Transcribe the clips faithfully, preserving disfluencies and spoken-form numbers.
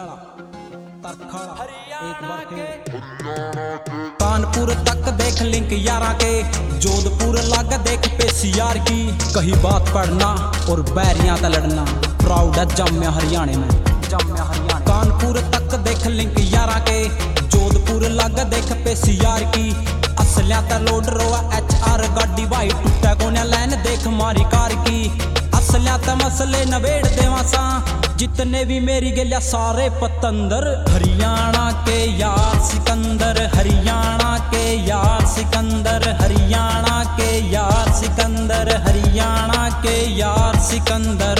हरियाणा तरखड़ा एक बार फिर कानपुर तक देख लिंक यारा के, जोधपुर लग देख पेशियार की। कही बात पढ़ना और बैरियां ता लड़ना, प्राउड है जम्मे हरियाणा में, जम्मे हरियाणा। कानपुर तक देख लिंक यारा के, जोधपुर लग देख पेशियार की। असलिया ता लोड रोआ एच आर गाड़ी भाई, टूटा कोने लाइन देख मारी कार की। असलिया ता मसले नवेड़ देवा सा, जितने भी मेरी गलिया सारे पतंदर। हरियाणा के यार सिकंदर, हरियाणा के यार सिकंदर, हरियाणा के यार सिकंदर, हरियाणा के यार सिकंदर।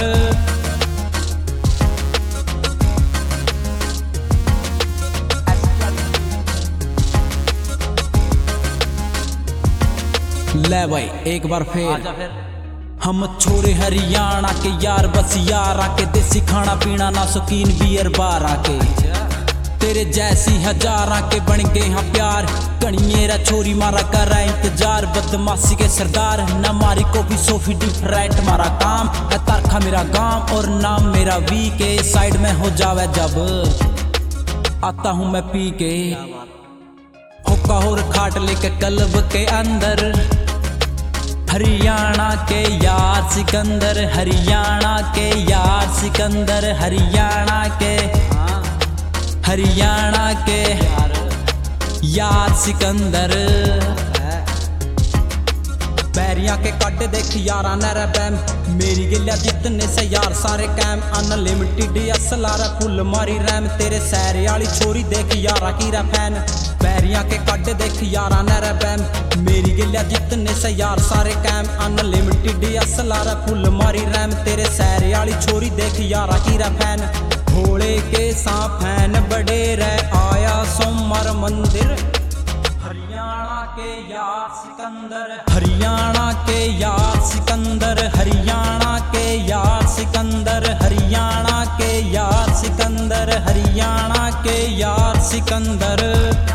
ले भाई एक बार फिर हम छोरे हरियाणा के यार, बस यार आके देसी खाना पीना ना शौकीन बियर बार आके। तेरे जैसी हजार आके बन गए हाँ प्यार, कणियेरा छोरी मारा कर रहा इंतजार। बदमाशी के सरदार न मारी को भी सोफी डिफरेंट, मारा काम है तरखा मेरा गांव और नाम मेरा वी के। साइड में हो जावे जब आता हूँ मैं पी के, हुक्का और खाट लेके कल्ब के अंदर। हरियाणा के यार सिकंदर, हरियाणा के यार सिकंदर, हरियाणा के हरियाणा के यार सिकंदर। बैरिया के काटे देख यारा नर बैम, मेरी गिलिया जितने से यार सारे कैम। अनलिमिटेड असलारा फुल मारी रैम, तेरे सैरे वाली छोरी देख यारा की फैन। बैरिया के काटे देख यारा नर बैम, मेरी गिलिया जितने से यार सारे कैम। अनलिमिटेड असलारा फुल मारी रैम, तेरे सैरे वाली छोरी देख यारा की फैन। भोले के सा फैन बड़े रह आया सोमवार मंदिर। हरियाणा के यार सिकंदर, हरियाणा के यार सिकंदर, हरियाणा के यार सिकंदर, हरियाणा के यार सिकंदर, हरियाणा के यार सिकंदर।